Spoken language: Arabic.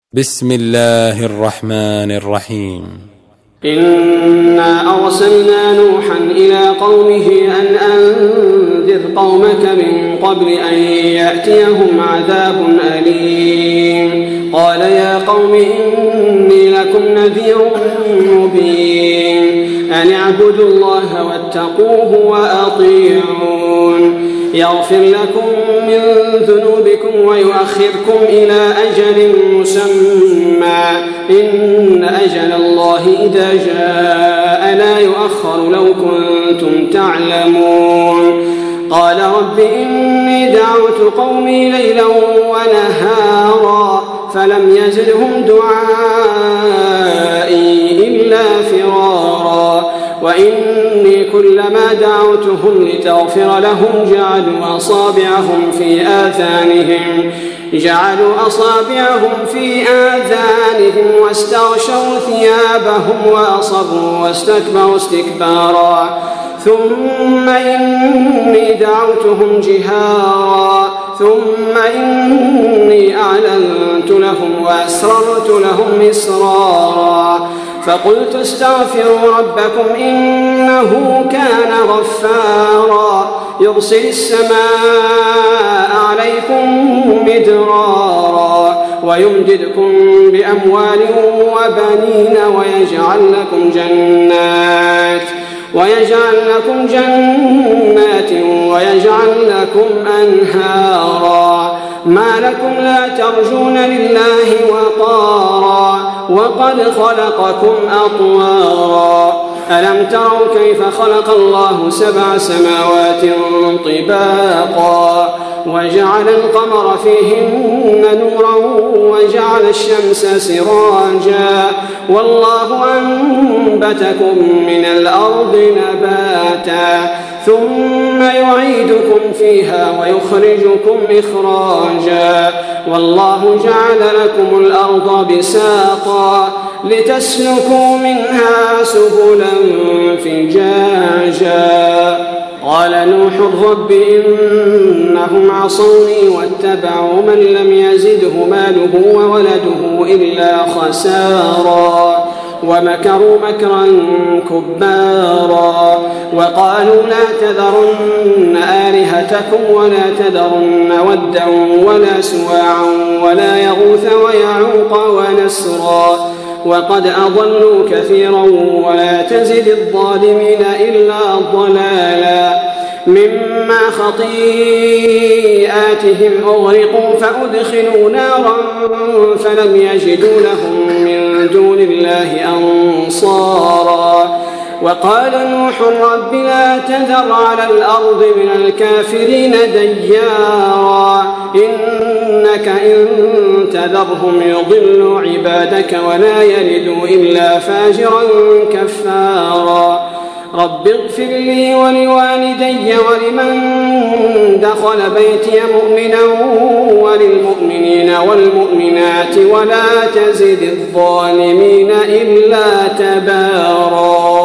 بسم الله الرحمن الرحيم. إنا أرسلنا نوحا إلى قومه أن أنذر قومك من قبل أن يأتيهم عذاب أليم. قال يا قوم إني لكم نذير مبين أن اعبدوا الله واتقوه وأطيعون يغفر لكم من ذنوبكم ويؤخركم إلى أجل مسمى إن أجل الله إذا جاء لا يؤخر لو كنتم تعلمون. قال رب إني دعوت قومي ليلا ونهارا فلم يزدهم دعائي إلا فرارا وإني كلما دعوتهم لتغفر لهم جعلوا أصابعهم في آذانهم واستغشوا ثيابهم وأصروا واستكبروا استكبارا ثم إني دعوتهم جهارا ثم إني أعلنت لهم وأسررت لهم إسرارا فقلت استغفروا ربكم إنه كان غفارا يرسل السماء عليكم مدرارا ويمددكم بأموال وبنين ويجعل لكم جنات ويجعل لكم أنهارا ما لكم لا ترجون لله وقارا وقد خلقكم أطوارا ألم تروا كيف خلق الله 7 سماوات طباقا وجعل القمر فيهن نورا وجعل الشمس سراجا والله أنبتكم من الأرض نباتا ثم يعيدكم فيها ويخرجكم إخراجا والله جعل لكم الأرض بساطا لتسلكوا منها سبلا فجاجا. قال نوح رب إنهم عصوني واتبعوا من لم يزده ماله وولده إلا خسارا ومكروا مكرا كبارا وقالوا لا تذرن آلهتكم ولا تذرن ودا ولا سواعا ولا يغوث ويعوق ونسرا وقد أضلوا كثيرا ولا تزد الظالمين إلا ضلالا مما خطيئاتهم أغرقوا فأدخلوا نارا فلم يجدوا لهم من دون الله أنصارا وقال نوح رب لا تذر على الأرض من الكافرين ديارا إنك إن تذرهم يضلوا عبادك ولا يلدوا إلا فاجرا كفارا رب اغفر لي ولوالدي ولمن دخل بيتي مؤمنا وللمؤمنين والمؤمنات ولا تزد الظالمين إلا تبارا.